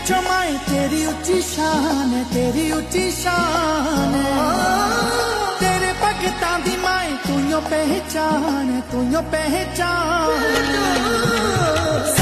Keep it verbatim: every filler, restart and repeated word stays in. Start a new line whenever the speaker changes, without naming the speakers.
विचों माए तेरी उच्ची शान है, तेरी उच्ची शान है। तेरे भगतां दी माए तू यो पहचान, तू यो पहचान।